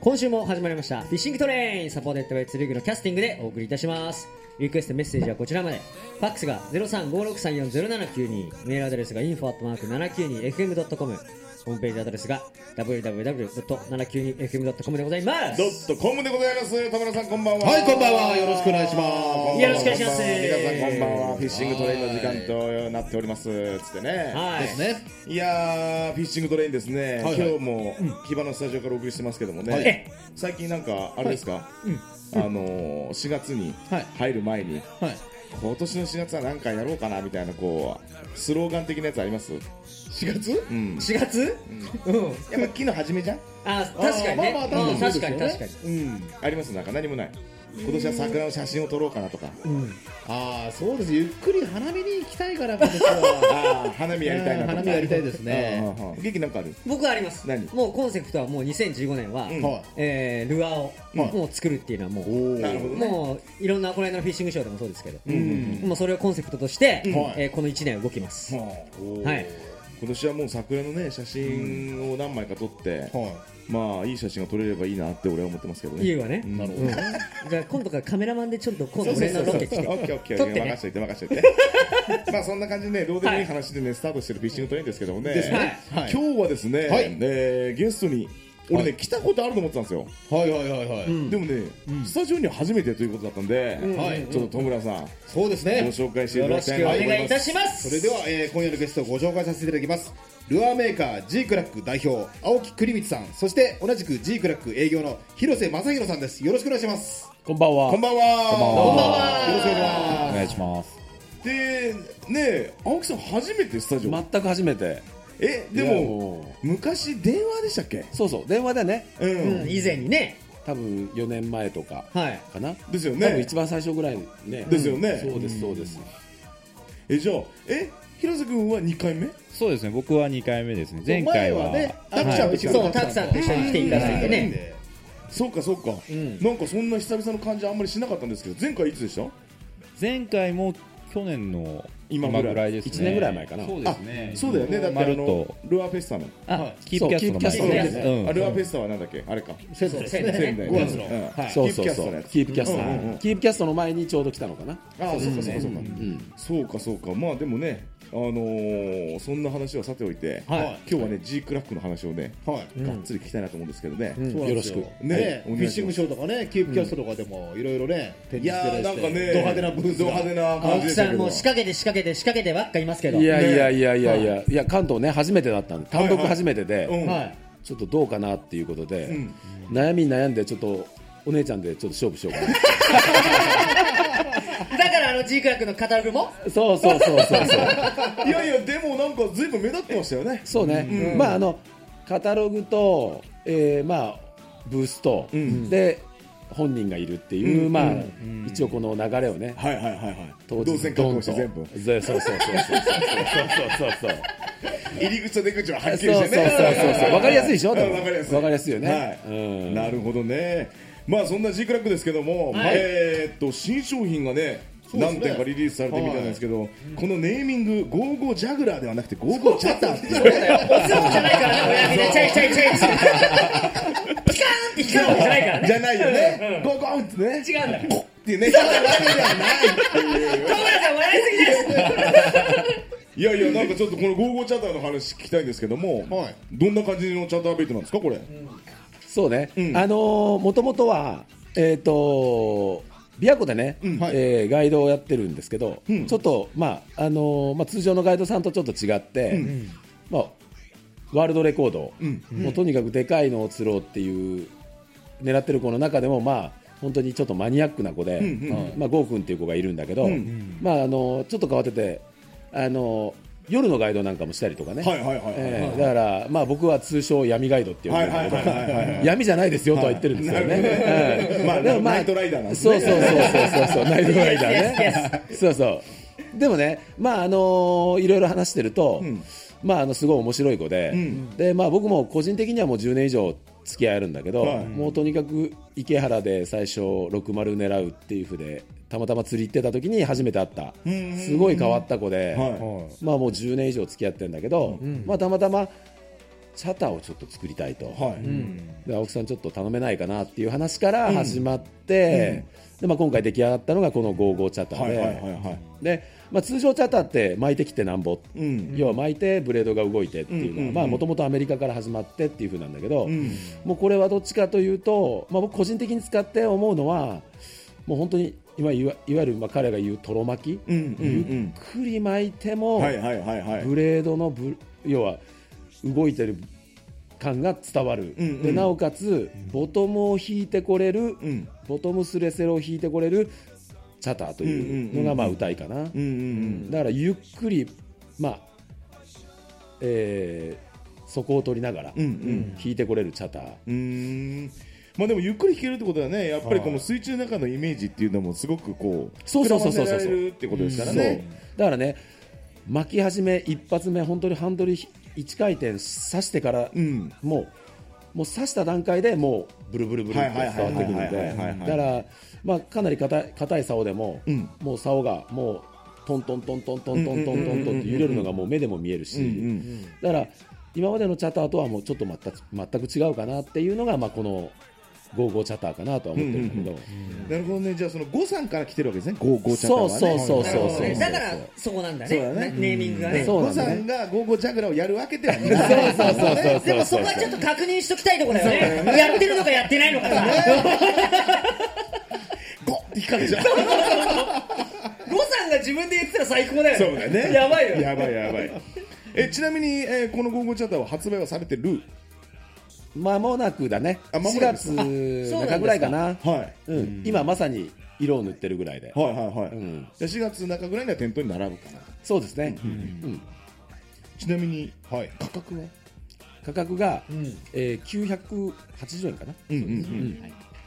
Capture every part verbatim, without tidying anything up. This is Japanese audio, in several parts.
今週も始まりましたフィッシングトレイン、サポーテッドバイツリーグのキャスティングでお送りいたします。リクエストメッセージはこちらまで。ファックスが ゼロさんごろくさんよんゼロななきゅうに、メールアドレスが インフォ アットマークななきゅうにエフエムドットコム、ホームページアドレスが ダブリューダブリューダブリュードットななきゅうにエフエムドットコム でございます。 ドットコムでございます。田村さんこんばんは。 はい、こんばんは。よろしくお願いします。 よろしくお願いします。 皆さんこんばんは。フィッシングトレインの時間となっておりますつってね。 はいですね。 いやー、フィッシングトレインですね。 はいはい今日も木場のスタジオからお送りしてますけどもね。 はい最近なんかあれですか、あのー、しがつにはい入る前に、 はい。 今年のしがつは何かやろうかなみたいなこうスローガン的なやつあります？ しがつ？ うん。 しがつ、うん、 やっぱ木の初めじゃん？ あ、確かにね、 まあまあうん確かにそうです確かに、 よねうん。 あります？なんか何もない。今年は桜の写真を撮ろうかなとか。 うん、 ああ、そうです。ゆっくり花見に行きたいから、今年は。 ああ、花見やりたいなとか。 花見やりたいですね。 うんうんうん元気なんかある？ 僕はあります。 何もうコンセプトはもうにせんじゅうごねんは、 うんはえールアーを、 うんもう作るっていうのはもい。 う、 おなるほどね。 もういろんなこの間のフィッシングショーでもそうですけど、 うん。 もうそれをコンセプトとして、 うんはいえーこのいちねん動きます。 おーはい今年はもう桜のね写真を何枚か撮って、 はまあいい写真が撮れればいいなって俺は思ってますけどね。 いいわね。 うんなるほどうんじゃあ今度からカメラマンでちょっと今度俺のロケ来てオッケーオッケー撮ってね任しといて任しといてまあそんな感じでねどうでもいい話でねスタートしてるフィッシングトレインですけどもねですねはい今日はですね、 はいえーゲストに俺ね、 はい来たことあると思ってたんですよ、 い。はいはいはいはい。 うんでもね、スタジオには初めてということだったんで、 うんはいちょっと戸村さんそうですね。 ご紹介していただきたいなと思います。 よろしくお願いいたしますそれでは、えー今夜のゲストをご紹介させていただきます。ルアーメーカー G クラック代表青木栗光さん、そして同じく G クラック営業の広瀬正弘さんです。よろしくお願いします。 こんばんは。 こんばんは。 こんばんはこんばんはよろしくお願いします。 お願いします。 で、ね、青木さん初めてスタジオ。 全く初めて。 え、でいやもも昔電話でしたっけ？ そうそう、電話でね、 ううんん。 以前にね、 多分よねんまえとかはい、 かな。 ですよ多分ね。 一番最初ぐらいね。 ですよね。 そうですそうです。 え、じゃあ、え、広瀬君はにかいめ？ そうですね、僕はにかいめですね。前回は前ね、タクちゃんと一緒にそうタクさんと一緒に来ていただいてね。 そうかそうか。 んなんかそんな久々の感じあんまりしなかったんですけど、前回いつでした？ 前回も去年の今ぐらい今ぐらいですね。 いちねんぐらい前かなそうですね。 そうだよね。だってあまるっのとルアーフェスタの。 あ、 はいキープキャストの前そうキープキャストのうんあルアーフェスタはなんだっけ？あれか。 仙台ですね。 仙台ねごがつの。 うんはい。 そうそうそうキープキャストのや。つキープキャストうんうんうんの。キープキャストの前にちょうど来たのかな。 ああ、そうかそうかそうか。 うん。 そうかそうか。まあでもね、あのーそんな話はさておいて、 はい今日はね G クラックの話をね、 はい。 がっつり聞きたいなと思うんですけどね。 うんそうなんですよろしねね、 お願いしますフィッシングショーとかね、キープキャストとかでもいろいろね、展いや示してらしてーなんかね、 ド派手なブースがド派手な青感じ木でしたけど。 さんも仕掛けて仕掛けて仕掛けてばっかいますけど、 いやはいやいやいやいやいや、関東ね初めてだったんで、単独初めてで、 うんはいちょっとどうかなっていうことで、 ん悩みに悩んでちょっとお姉ちゃんでちょっと勝負しようかな。 だからあの G クラックのカタログもそうそうそうそうそう。 いやいやでもなんかずいぶん目立ってましたよね。 そうね、まああのカタログと、えー、まあブースと、 んで本人がいるっていう、 うんまあ、 うん一応この流れをね、 はいはいはいはい。 当動線確保して全部。 そうそうそうそうそうそうそうそう入り口と出口ははっきそうそうそうりしてね。 そうわかりやすいでしょ。 うんわかりやすいわかりやすいよね。 はいうん、 なるほどね。まあそんな G クラックですけども、 はいえーっと新商品がねそうですね何点かリリースされてみたいなんですけど、このネーミングゴーゴージャグラーではなくてゴーゴーチャターっていうそうじゃないからね、親指でチャイチャイチャイピカーンって光るわけじゃないからね。 じゃないよね。ゴーゴーってね。 違うんだ。 ゴッっていうね。じゃないっていう。 小村さん笑いすぎです。 いやいやなんかちょっとこのゴーゴーチャターの話聞きたいんですけども、 はい。 どんな感じのチャターベイトなんですかこれ？ そうね、 うんあのー、もともとは、えー、と琵琶湖でね、 うんはいえーガイドをやってるんですけど、 うんちょっと、まああのーまあ、通常のガイドさんとちょっと違って、 うんまあ、ワールドレコード、 うんもうとにかくでかいのを釣ろうっていう狙ってる子の中でも、まあ、本当にちょっとマニアックな子で、 うんうんまあ、ゴーくんっていう子がいるんだけど、 うんまあ、あのちょっと変わってて、あの夜のガイドなんかもしたりとかね、 はいはいはいはいえーだから、まあ、僕は通称闇ガイドって呼んでるんだけはいはいはいはいはいど、闇じゃないですよとは言ってるんですよね。 なるほどねうんまあでもナイトライダーなんですねそうそうそうそうそうナイトライダーね。そうそう。でもね、まああのーいろいろ話してると、 うんまああのすごい面白い子で、 うんでまあ僕も個人的にはもうじゅうねん以上付き合いあるんだけど、 はいもうとにかく池原で最初ろくまる狙うっていうふうでたまたま釣り行ってた時に初めて会ったうんすごい変わった子で、 はまあもうじゅうねん以上付き合ってるんだけど、まあたまたまチャタをちょっと作りたいと、 はいで青木さんちょっと頼めないかなっていう話から始まって、でまあ、今回出来上がったのがこのゴーゴーチャタで、 はいはいはいはいでまあ、通常チャタって巻いてきてなんぼ、 うん要は巻いてブレードが動いてっていうのはもともとアメリカから始まってっていう風なんだけど、 うんもうこれはどっちかというと、まあ、僕個人的に使って思うのはもう本当に今いわいわゆるまあ彼が言うとろ巻き、 うんうんゆっくり巻いてうも、 んはいはいはいはいブレードのブ要は動いてる感が伝わる、 うんうんでなおかつボトムを引いてこれる、 うんボトムスレセロを引いてこれるチャターというのがまあ歌いかな、 うんうんうんだからゆっくり、まあえー、底を取りながらうんうん引いてこれるチャター、 うーんまあでもゆっくり弾けるってことはねやっぱりこの水中の中のイメージっていうのもすごくこうそうそうそうそうそう膨らませられるってことですからそうねだからね巻き始め一発目本当にハンドルいち回転刺してから、 うんもうもう刺した段階でもうブルブルブルって伝わってくるのはいはいはいはいはいはいでだから、まあ、かなり硬い硬い竿でも、 うんもう竿がもうトントントントントントントントントンって揺れるのがもう目でも見えるし、 うんうんだから今までのチャターとはもうちょっと全く全く違うかなっていうのが、まあ、このゴーゴーチャターかなとは思ってるんだけど、 なるほどねじゃあそのゴさんから来てるわけですねゴーゴーチャターはねそうそうそうそうそうだからそこなんだねそうだねネーミングがねそうなんだねゴさんがゴーゴージャグラーをやるわけではないそうそうそうそうでもそこはちょっと確認しときたいところだよねやってるのかやってないのかとかゴって光るじゃんゴさんが自分で言ってたら最高だよそうだねやばいよやばいやばいえちなみに、えーこのゴーゴーチャターは発売はされてる間もなくだねあ間も 4 なくです月中ぐらいかなはいうん、今まさに色を塗ってるぐらいで、 はいはいはい、 うんじゃあしがつ中ぐらいには店頭に並ぶかなそうですね、うんちなみに、はい、価格は価格が、 うんえー、きゅうひゃくはちじゅうえんかな、 うんうんうん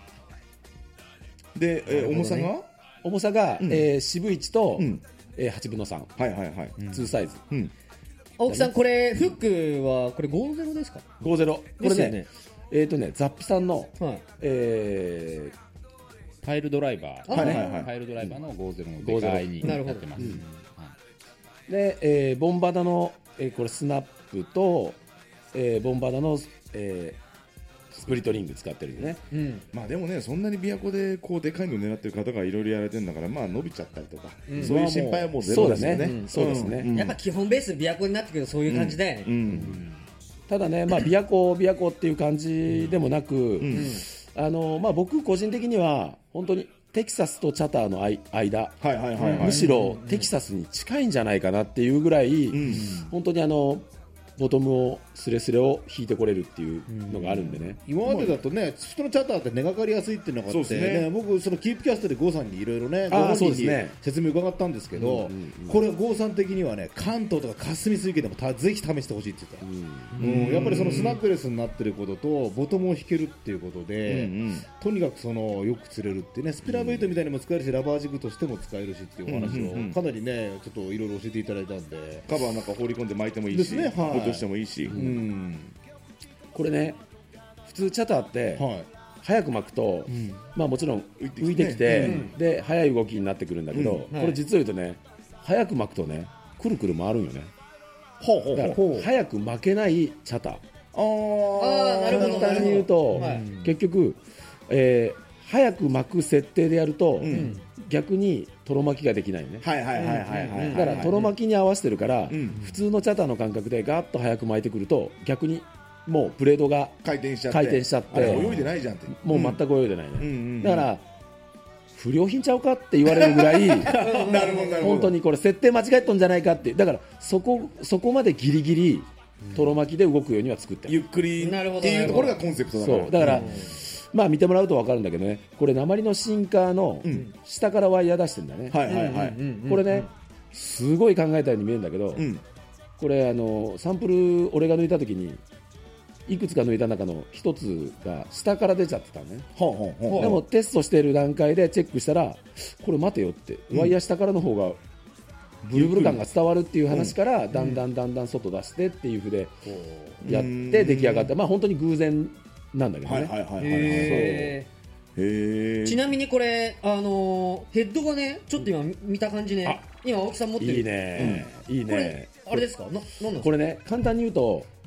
で、えー重さが重さが、 うんえー、四分いちと、 うんえー、はちぶんのさん、 はいはいはいツーサイズうん青木さんこれフックはこれごじゅうですかごじゅうこれねですよねえっ、とねザップさんの、 はいえパイルドライバー、 はいはいはいパイルドライバーのごじゅうのでかいになってます。 ーで、えー、ボンバダの、えー、これスナップと、えー、ボンバダの、えー、スプリットリング使ってるんでねうんまあでもねそんなに琵琶湖でこうでかいの狙ってる方がいろいろやられてるんだからまあ伸びちゃったりとか、 うんそういう心配はもうゼそうだね、 ロですよねそうですね、 うんやっぱ基本ベース琵琶湖になってくるとそういう感じだよねうんただね、まあ、琵琶湖琵琶湖っていう感じでもなく、 うんあのまあ、僕個人的には本当にテキサスとチャターのあい間、 はいはいはいはいむしろテキサスに近いんじゃないかなっていうぐらい、 うん本当にあのボトムをスレスレを引いてこれるっていうのがあるんでね、 今までだとね人のチャターって根がかりやすいっていうのがあって、 そうですねね、僕そのキープキャストで郷さんにいろいろねあーご本人にそうですね説明伺ったんですけど、 うんうんうんこれ郷さん的にはね関東とか霞水家でもたぜひ試してほしいって言ってた、うんやっぱりそのスナップレスになってることとボトムを弾けるっていうことで、 うんとにかくそのよく釣れるってねスピナーベイトみたいにも使えるしラバージグとしても使えるしっていうお話うんうんうんをかなりねちょっといろいろ教えていただいたんで、 カバーなんか放り込んで巻いてもいいし、 ですねはい落としてもいいし、 うんこれね普通チャターってはい早く巻くと、 んまあ、もちろん浮いてきて浮いてきて、 うんで速い動きになってくるんだけど、 うんはいこれ実を言うとね早く巻くとねくるくる回るんよねほうほうだからほう早く巻けないチャターああーなるほど簡単に言うと、 はい結局、えー早く巻く設定でやると、 ん逆にとろ巻きができないよね、 はいはいはいはいはいだからとろ巻きに合わせてるから、 ん普通のチャターの感覚でガーッと早く巻いてくると逆にもうブレードが回転しちゃって回転しちゃってあれ泳いでないじゃんって、 もう全く泳いでないね、 うんうんだから不良品ちゃうかって言われるぐらいなるほどなるほど本当にこれ設定間違えとんじゃないかってだからそこそこまでギリギリとろ巻きで動くようには作ってる、 ゆっくりってなるほどいうところがコンセプトだからそうだから、まあ見てもらうと分かるんだけどねこれ鉛のシンカーの下からワイヤー出してるんだね、 はいはいはい、 これねすごい考えたように見えるんだけど、 うんこれあのサンプル俺が抜いた時にいくつか抜いた中の一つが下から出ちゃってたのね、 ほうほうほうでもテストしている段階でチェックしたらこれ待てよってワイヤー下からの方がブルブル感が伝わるっていう話からだんだんだんだん外出してっていうふうでやって出来上がったまあ本当に偶然なんだけどね、 はいはいはいはいはいへへーえちなみにこれあのーヘッドがねちょっと今見た感じね今青木さん持ってるいいね、いいこれねあれですかななんなんですかこれね簡単に言うと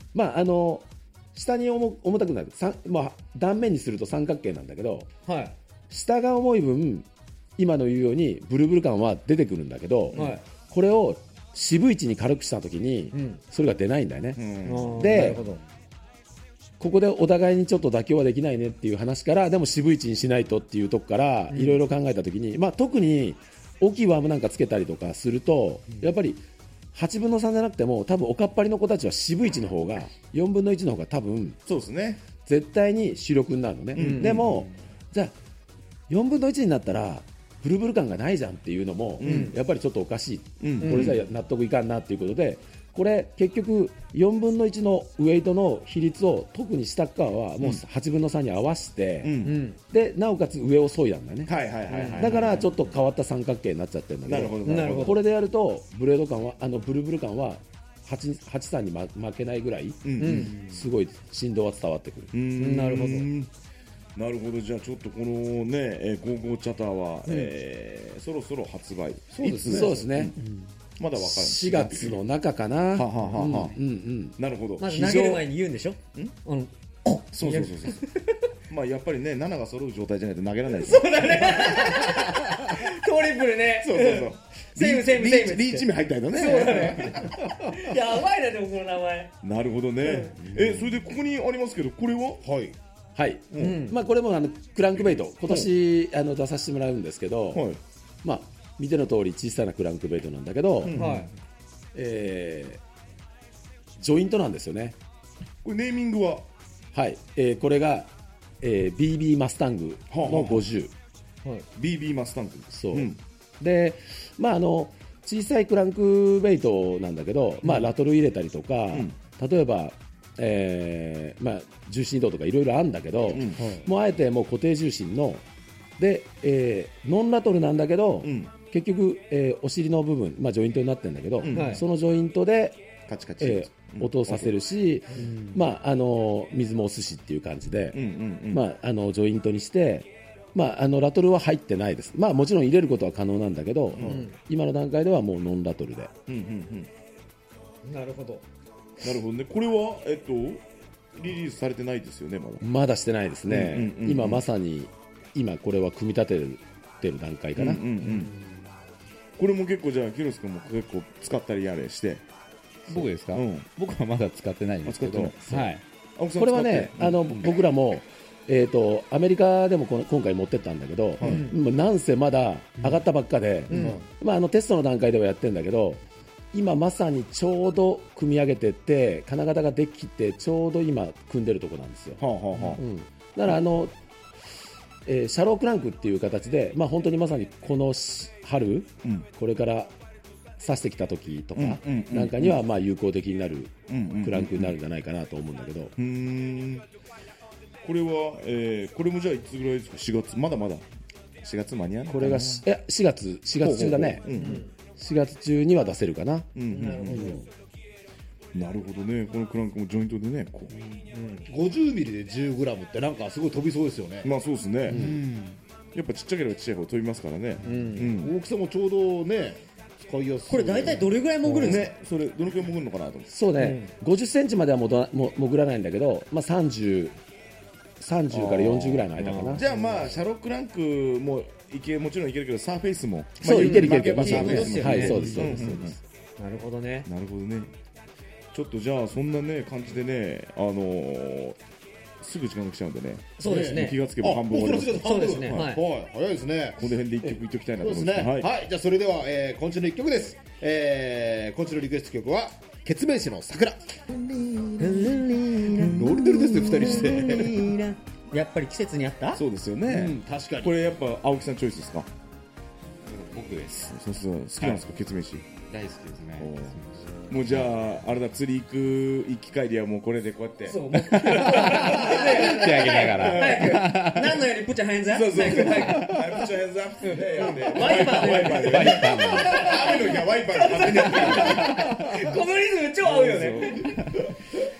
まああの下に重重たくなる、まあ、断面にすると三角形なんだけど、 はい、 下が重い分今の言うようにブルブル感は出てくるんだけど、はい、これを渋い位置に軽くしたときに、うん、それが出ないんだよね、うん、でここでお互いにちょっと妥協はできないねっていう話から、でも渋い位置にしないとっていうとこからいろいろ考えたときに、まあ、特に大きいワームなんかつけたりとかすると、うん、やっぱりはちぶんのさんじゃなくても多分おかっぱりの子たちは渋い位置の方がよんぶんのいちの方が多分そうですね、 絶対に主力になるのね、うんうんうん、でもじゃあよんぶんのいちになったらブルブル感がないじゃんっていうのも、うん、やっぱりちょっとおかしい、うん、これじゃ納得いかんなっていうことで、これ結局よんぶんのいちのウエイトの比率を特に下側はもうはちぶんのさんに合わせて、うん、でなおかつ上を削いだんだね、はいはいはいはい、だからちょっと変わった三角形になっちゃってるんだけど、なるほどなるほど、これでやるとブレード感はあのブルブル感ははちさんに、ま、負けないぐらい、うん、すごい振動は伝わってくる。 うん、なるほどなるほど。じゃあちょっとこのね、えー、ゴーゴーチャターは、うん、えー、そろそろ発売。 そうですね。そうですね。うん、 まだわかる。 しがつの中かな。はははは。 うんうん。なるほど。 まず投げる前に言うんでしょ。ん？あの、 そうそうそうそう。まあやっぱりね、ななが揃う状態じゃないと投げられないですよ。 そうだね。トリプルね。 そうそうそう。 セームセームセーム。 リーチ目入ったりだね。 そうだね。やばいなでもこの名前。 なるほどね。え、それでここにありますけど、これは？ はい。 はい、うん、まあ、これもあのクランクベイト今年、うん、あの出させてもらうんですけど、はい、まあ、見ての通り小さなクランクベイトなんだけど、うんはい、えー、ジョイントなんですよね。 これネーミングは、 はい、えー、これが、えー、ビービー マスタングのごじゅう、 はい、ビービー マスタングそう、うん、で、まあ、あの小さいクランクベイトなんだけど、まあ、ラトル入れたりとか、うん、例えばえーまあ、重心移動とかいろいろあるんだけど、うん、もうあえてもう固定重心ので、えー、ノンラトルなんだけど、うん、結局、えー、お尻の部分、まあ、ジョイントになってるんだけど、うん、そのジョイントでカチカチ、 えー、音をさせるし、うんまあ、あの水も押すしっていう感じで、うんうんうんまあ、あのジョイントにして、まあ、あのラトルは入ってないです、まあ、もちろん入れることは可能なんだけど、うん、今の段階ではもうノンラトルで、うんうんうん、なるほどなるほどね。これは、えっと、リリースされてないですよね、まだ。 まだしてないですね。うんうんうんうん、今まさに、今これは組み立ててる段階かな。うんうんうん、 これも結構じゃあ、広瀬君も結構使ったりやれして。 僕ですか、うん、僕はまだ使ってないんですけど。はい。 これはね、あの、うん、僕らも、えーと、アメリカでもこの今回持ってったんだけど、うん、なんせまだ上がったばっかで、うんまあ、あのテストの段階ではやってるんだけど、今まさにちょうど組み上げてって金型ができてちょうど今組んでるところなんですよ、はあはあうん、だからあの、えー、シャロークランクっていう形で、まあ、本当にまさにこの春、うん、これから刺してきた時とかなんかにはまあ有効的になるクランクになるんじゃないかなと思うんだけど、うーんこれは、えー、これもじゃあいつぐらいですか。しがつまだまだしがつ間に合うのかな。 これがしえしがつしがつ中だね。ほうほうほう、うんうんしがつ中には出せるかな、うんうんうん、なるほどなるほどね。このクランクもジョイントでねこう、 うん、ごじゅうミリで じゅうグラム ってなんかすごい飛びそうですよね。 まあそうですね、うん、やっぱちっちゃければちっちゃい方飛びますからね、うんうん、大きさもちょうどね使いやすい。 これ大体どれぐらい潜るんですか、 ね、それどのくらい潜るのかなと思って。 そうね、うん、ごじゅっセンチまではもども潜らないんだけど、まあ、さんじゅう、さんじゅうからよんじゅうぐらいの間かな。 じゃあまあシャロークランクもいけもちろんいけるけどサーフェイスもそう、まあ、いけるいけるいける、 まあ、サーフェイスも、ね、 はいそうですそうです、うんうん、 なるほどねなるほどね。ちょっとじゃあそんなね感じでねあのー、すぐ時間が来ちゃうんでね。 そうですね。 気がつけば半分終わります。 そうですね。はい。 はい、早いですね。 この辺で一曲言っておきたいなと思います。そうですね。はい。はい、じゃあそれでは、えー、今週の一曲です。えー、今週のリクエスト曲はケツメイシの桜。ノリノリですね二人して。 やっぱり季節にあった。 そうですよね、うん、 確かに。 これやっぱ青木さんチョイスですか。 僕です。 そうそう好きなんですか、はい、ケツメイシ。 大好きですね。 もうじゃああれだ釣り行く行き帰りはもうこれでこうやってそう手上げながら何のよりプチャハンズアップ。 そうそうそうプチャハンズアップでワイパーでワイパーで雨の日はワイパーで勝手にやってる。 このリズム超合うよね。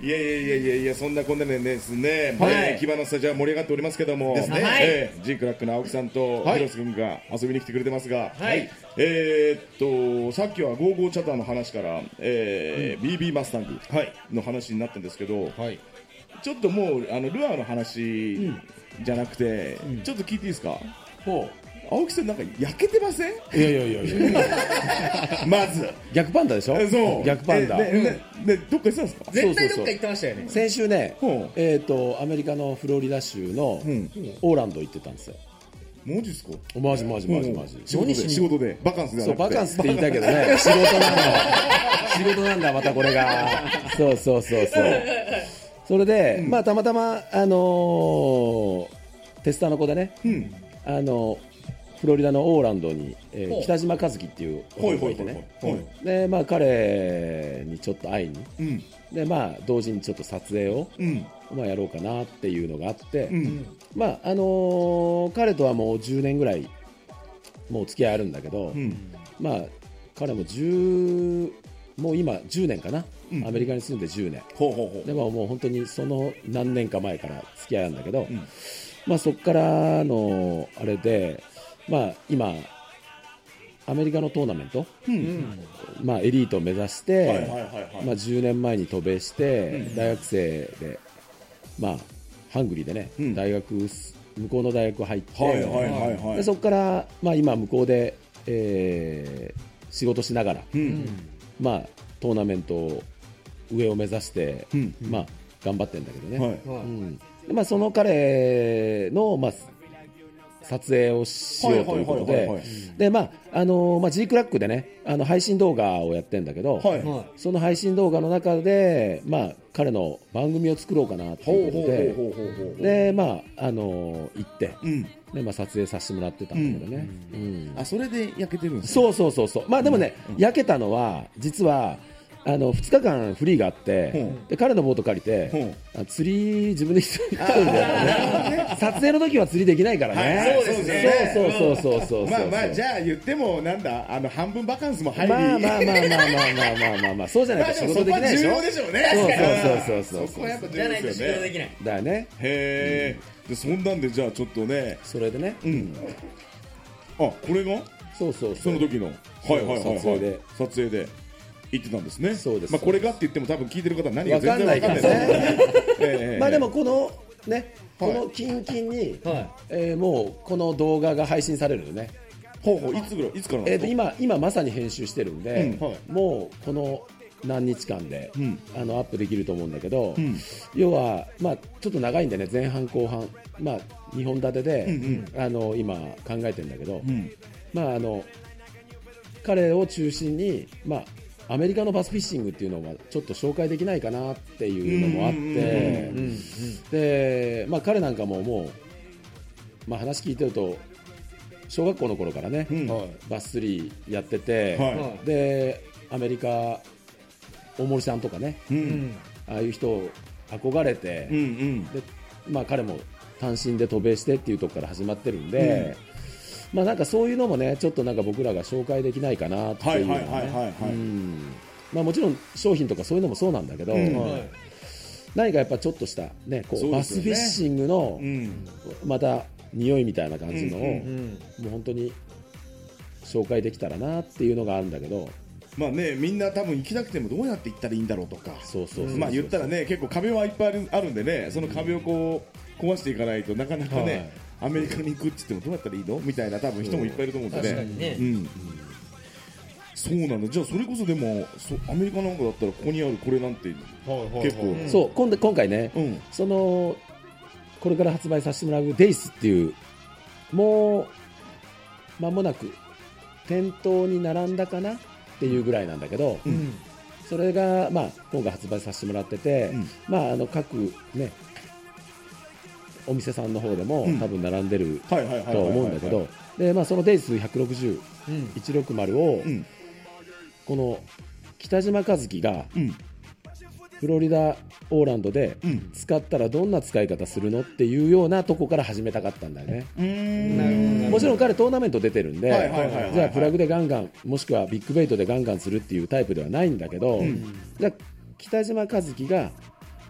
いやいやいやいやいや、そんなこんなでですね、 はいえー木場のスタジオは盛り上がっておりますけども、 ですねえー、G クラックの青木さんとはい広瀬君が遊びに来てくれてますが、 はいえー、っとさっきはゴーゴーチャターの話から、えービービー マスタングの話になったんですけど、 はい。 ちょっともうあのルアーの話じゃなくて、ちょっと聞いていいですか。 ほ青木さんなんか焼けてません？ ういやいやいやいやまず逆パンダでしょ。 えそう逆パンダ。 えねねねどっか行ってたんですか？ 絶対どっか行ってましたよね。 先週ね、 ほうえー、とアメリカのフロリダ州のうんオーランド行ってたんですよ。 マジですか？ マジマジマジマジ。 仕事で仕事でバカンスではそうなくてバカンスって言いたいけどね、仕事なんだ仕事なんだまたこれが。そうそうそうそうそれで、まあたまたまあのーテスターの子でね、 うんあのフロリダのオーランドに、えーほう北島和樹っていうほいほい男がいてね、 ほいほいでまあ彼にちょっと会いに、 うんでまあ同時にちょっと撮影を、 うんまあ、やろうかなっていうのがあって、 うんまああのー彼とはもうじゅうねんぐらいもう付き合いあるんだけど、 うんまあ彼もじゅうもう今じゅうねんかな、 うんアメリカに住んでじゅうねんほうほうほうでももう本当にその何年か前から付き合いあるんだけど、 んまあそこからのあれで、まあ今アメリカのトーナメント、 うんまあエリートを目指して、 はいはいはいはいまあじゅうねんまえに渡米して、大学生でまあハングリーでね、 うん大学向こうの大学入って、 はいはいはいはいでそこからまあ今向こうで、えー仕事しながら、 うんまあトーナメント上を目指して、 うんまあ頑張ってんだけどね。 はいうんでまあ、その彼の、まあ、撮影をしようということではいはいはいはいはい、 でまああのまあ、G クラックでねあの配信動画をやってるんだけど、 はいはその配信動画の中で、まあ、彼の番組を作ろうかなとほいううことで、 ほうほうほうほうほうでまああの行って、 うんでまあ、撮影させてもらってたんだけどね。うんあそれで焼けてるんですか？ そうそうそうそう、まあでもね、焼けたのは実はあのふつかかんフリーがあって、 うんで彼のボート借りて、 うんあ釣り自分で行ったんだよね。撮影の時は釣りできないからね。 はいそうですねそうそうそうそうそうそう。 まあまあじゃあ言ってもなんだあの半分バカンスも入りまあまあまあまあまあまあまあまあまあそうじゃないと仕事できないでしょ。 まあでもそこは重要でしょうね。 そうそうそうそうそこはやっぱい。じゃないと重要ですよね。 仕事できない。 だよね。 へえ。でそんなんでじゃあちょっとね。 それでね。 うん。あこれがそうそうそ。 そうの時のはいはいはいはい撮影で撮影で行ってたんですね。 そうですまあこれがって言っても多分聞いてる方は何がわかんないから全然わかんないね。 ええまあでもこのねこはいのキンキンに、 はいえーもうこの動画が配信されるよね。 ほうほういつぐらいいつからなんえー、とですか？ 今今まさに編集してるんで、 うんはいもうこの何日間で、 うんあのアップできると思うんだけど、 ん要は、まあ、ちょっと長いんでね前半後半、まあ、にほん立てで、 うんあの今考えてるんだけど、 うんまあ、あの彼を中心に、まあ、アメリカのバスフィッシングっていうのをちょっと紹介できないかなっていうのもあっうんうんうんてうんで、まあ、彼なんかももう、まあ、話聞いてると小学校の頃からね、 うんバス釣りやってて、 はいはいでアメリカ大森さんとかねううんんああいう人を憧れて、 うんうんでまあ、彼も単身で渡米してっていうところから始まってるんで、まあ、なんかそういうのもねちょっとなんか僕らが紹介できないかなっていうのはねはいはいはいはいはいうんまあもちろん商品とかそういうのもそうなんだけど、 うんはい何かやっぱちょっとした、ね、こうバそうですよねスフィッシングのうんまた匂いみたいな感じのを、 うんうんうんもう本当に紹介できたらなっていうのがあるんだけどまあねみんな多分行きたくてもどうやって行ったらいいんだろうとかそうそうそうそうまあ言ったらね結構壁はいっぱいあるあるんでねその壁をこう壊していかないとなかなかね、アメリカに行くって言ってもどうやったらいいのみたいな多分人もいっぱいいると思うんでね確かにねうんそうなんだじゃあそれこそでもそアメリカなんかだったらここにあるこれなんて結構そう今度今回ね、 うんそのこれから発売させてもらうデイスっていうもう間もなく店頭に並んだかなっていうぐらいなんだけど、 うんそれが、まあ、今回発売させてもらってて、 うんまあ、あの各、ね、お店さんの方でも、 うん多分並んでるはいはいはいはいはいとは思うんだけどで、まあ、そのデイスひゃくろくじゅう、 うんひゃくろくじゅうを、 うんこの北島和樹がうんフロリダオーランドでうん使ったらどんな使い方するのっていうようなとこから始めたかったんだよね。 うーんなるほどなるほどもちろん彼トーナメント出てるんで、 はいはいはいはいはいじゃあプラグでガンガンもしくはビッグベイトでガンガンするっていうタイプではないんだけど、 んじゃあ北島和樹が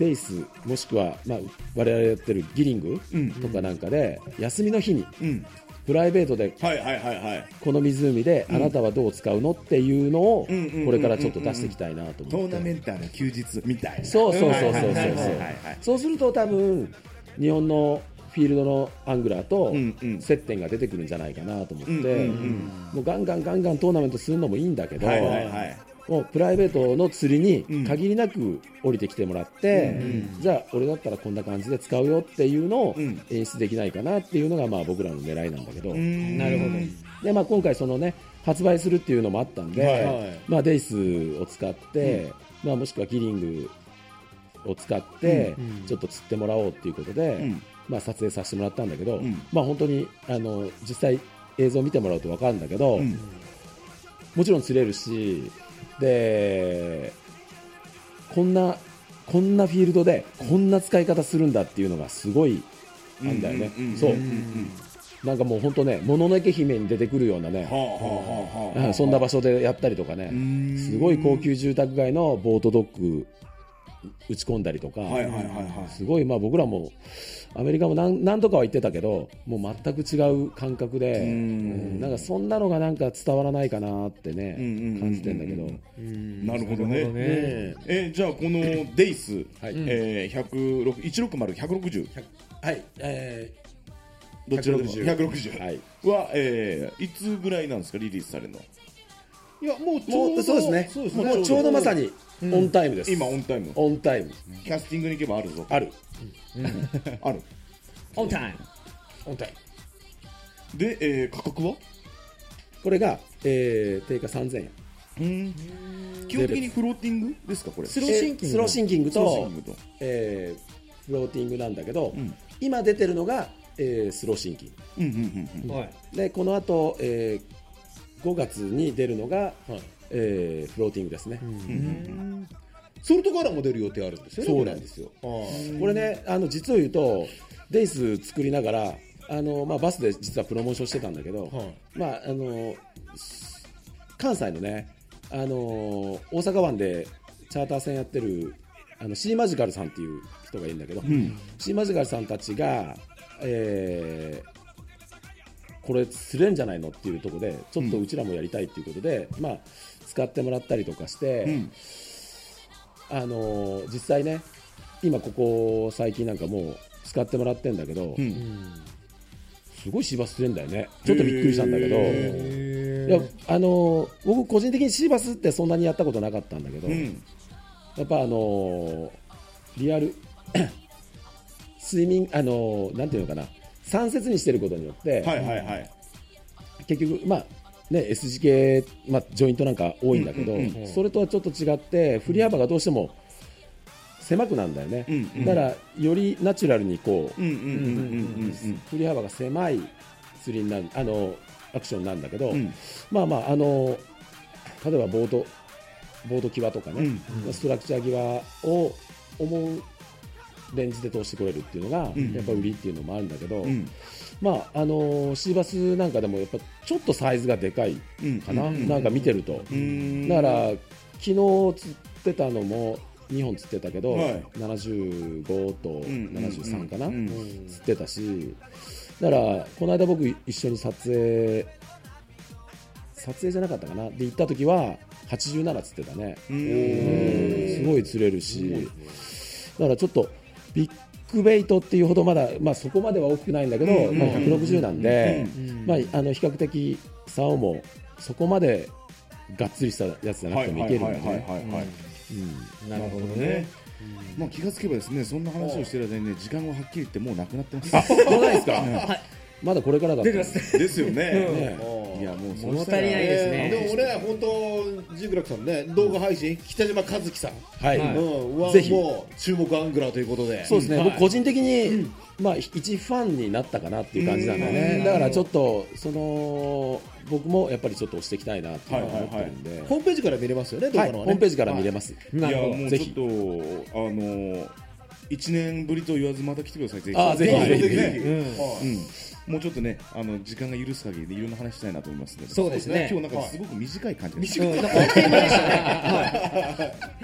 デイスもしくは、まあ、我々やってるギリングとかなんかで、休みの日にうんプライベートではいはいはいはいこの湖であなたはどう使うのっていうのをうんうんうんうんこれからちょっと出していきたいなと思って、 トーナメンターの休日みたいなそうそうそうそうそうそうはいはいはいはいそうすると多分日本のフィールドのアングラーとうんうん接点が出てくるんじゃないかなと思って、 うんうんうんもうガンガンガンガントーナメントするのもいいんだけど、 はいはいはいもうプライベートの釣りにうん限りなく降りてきてもらって、じゃあ俺だったらこんな感じで使うよっていうのをうん演出できないかなっていうのがまあ僕らの狙いなんだけど、 なるほど。 でまあ、今回その、ね、発売するっていうのもあったんで、 はいはいまあ、デイスを使って、まあ、もしくはギリングを使ってちょっと釣ってもらおうっていうことで、 うんまあ、撮影させてもらったんだけど、 うんまあ、本当にあの実際映像を見てもらうと分かるんだけど、 うんもちろん釣れるしでこんなこんなフィールドでこんな使い方するんだっていうのがすごいなんだよね、 うんうんうんそう、 うんうんなんかもう本当ね、もののけ姫に出てくるようなね、 はあはあはあはあうんそんな場所でやったりとかね、 んすごい高級住宅街のボートドッグ打ち込んだりとか、 はいはいはいはいすごい、まあ、僕らもアメリカも何何度かは言ってたけど、もう全く違う感覚で、 んうんなんかそんなのがなんか伝わらないかなってね、 うんうんうんうん感じてんだけど、 なるほどねねえじゃあこのデイスはいえーひゃくろくいちろくまる、ひゃくろくじゅうはい、えどちらもひゃひゃくろくじゅうーはい、 はえーいつぐらいなんですかリリースされるのいやもうちもょうどうそうですね、 そうですねもうちょうどまさにオンタイムです、 今オンタイムオンタイム、 キャスティングに行けばあるぞある、 あるオンタイム。 オンタイム。 でえー価格はこれが、えー、定価さんぜんえん。 うん基本的にフローティングですかこれスローシンキングえースローシンキングスローシとンキングとえーフローティングなんだけど、 ん今出てるのが、えースローシンキンうんうんうんうんはい。 グでこの後、えーごがつに出るのが、えーフローティングですね、 ソルトカラーも出る予定あるんですよねそうなんですよこれこれねあの実を言うとデイス作りながらあの、まあ、バスで実はプロモーションしてたんだけど、 はいまあ、あの関西のねあの大阪湾でチャーター船やってるあのシーマジカルさんっていう人がいるんだけど、シーマジカルさんたちが、えーこれ釣れんじゃないのっていうところでちょっとうちらもやりたいっていうことで、まあ、使ってもらったりとかして、 うんあの実際ね今ここ最近なんかもう使ってもらってんだけど、 うんすごいシーバス釣れんだよねちょっとびっくりしたんだけど、 へいやあの僕個人的にシーバスってそんなにやったことなかったんだけど、 うんやっぱあのリアル睡眠あのなんていうのかな三節にしてることによって、 はいはいはい結局まあね エスジー 系、まあ、ジョイントなんか多いんだけど、 うんうんそれとはちょっと違って振り幅がどうしても狭くなるんだよね、 うんうんだからよりナチュラルにこう、 うんうんうんうんうん振り幅が狭い釣りになるあのアクションなんだけど、 うんまあまああの例えばボードボード際とかね、 うんストラクチャー際を思うレンジで通してこれるっていうのが、 んやっぱ売りっていうのもあるんだけど、 うんまああのシーバスなんかでもやっぱちょっとサイズがでかいかな、 うんなんか見てると、 うんだから昨日釣ってたのもにほん釣ってたけど、 はいななじゅうごとんななじゅうさんかな、 うん釣ってたしだからこの間僕一緒に撮影撮影じゃなかったかなで行った時ははちじゅうなな釣ってたねうんすごい釣れるしだからちょっとビッグベイトっていうほどまだ、まあ、そこまでは大きくないんだけど、 うんまあ、ひゃくろくじゅうなんで、まあ、あの比較的竿もそこまでがっつりしたやつじゃなくてもいけるんでねはいはいはいはいはいなるほどねね。 まあ気がつけばですねそんな話をしてる間にね時間がはっきり言ってもうなくなってますあそうないですか、まだこれからだったですよねねいやもう物足りないですねでもね本当ジークラックさんね動画配信北島和樹さんはい、 はいうんはぜひもう注目アングラーということでそうですね、 はい僕個人的に、まあ、一ファンになったかなっていう感じなんだよね、だからちょっとその僕もやっぱりちょっと押していきたいなっていうのは思ってるんで、 ホームページから見れますよね動はい画のはねホームページから見れます、 いやなるほど。 ぜひもうちょっとあのいちねんぶりと言わずまた来てくださいぜひあぜひはいぜひぜひねはいうんもうちょっとねあの時間が許す限りでいろんな話したいなと思いますのでそうですね今日なんかすごく短い感じですうんなんかあっという間でしたね。はい。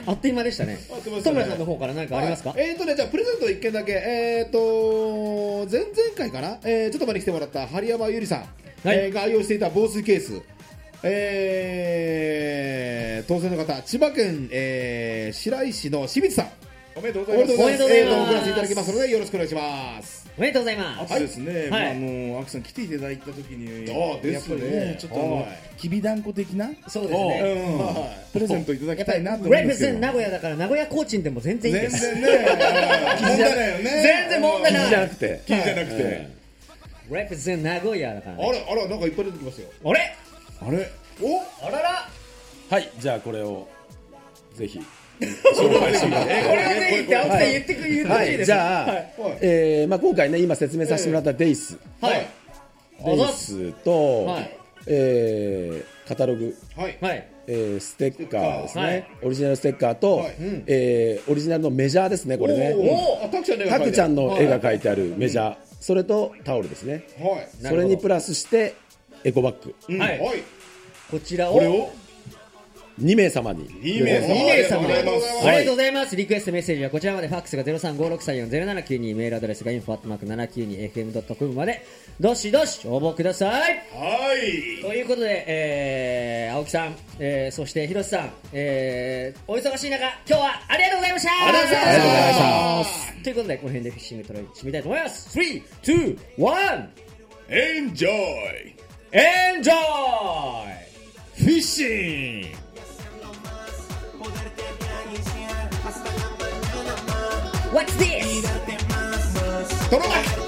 あっという間でしたね。 あっという間でしたね戸村さんの方から何かありますか？ はい、えーとね、じゃあプレゼントいっけんだけ、えーと前々回かな、えー、ちょっと前に来てもらった針山ゆりさん、 はいえーが愛用していた防水ケース、えー、当選の方、千葉県、えー、白井市の清水さん、 おめでとうごおめでとうございます。 おめでとうございますえーと送らせていただきますのでよろしくお願いします。 おめでとうございあます。 とですね、 はいまあ、あのアクさん来ていただいた時にあですねやっぱりねちょっとあの、 はいきびだんこ的な、 そうですね。 うんはプレゼントいただやっぱりきたいなと思うレプんですけどゼン名古屋だから名古屋コーチンでも全然いいで全す。 然ね問題ないよね全然問題ないじゃなくて記事じゃなくて、 レプゼン名古屋だからね。 あらあらなんかいっぱい出てきますよ。 あれあれおあららはいじゃあこれをぜひこれをぜひって青木さん言ってく言ってほしいです。 はいじゃあ、 はいえーまあ、今回ね今説明させてもらったデイス、 はいデイスと、 はいえーカタログ、 はいはいえーステッカーですね、 はいオリジナルステッカーと、 はいうんえーオリジナルのメジャーですねこれねおーあたくちゃんの絵がタクちゃん描いてあるの絵が描いてあるメジャー、それとタオルですねはいなるほどそれにプラスしてエコバッグはいはいこちらをこれをにめい様ににめい様にめい様ありがとうございますありがとうございます。リクエストメッセージはこちらまで。ファックスが ゼロさんごろくさんよんゼロななきゅうに、メールアドレスが インフォ アットマークななきゅうにエフエムドットコム までどしどし応募ください。 はいということで、えー、青木さん、えー、そして広瀬さん、えー、お忙しい中今日はありがとうございました。 ありがとうございましたありがとうございましたということでこの辺でフィッシングトレイン締めたいと思います。スリー、ツー、ワン、 エンジョイエンジョイフィッシング What's this? トロナ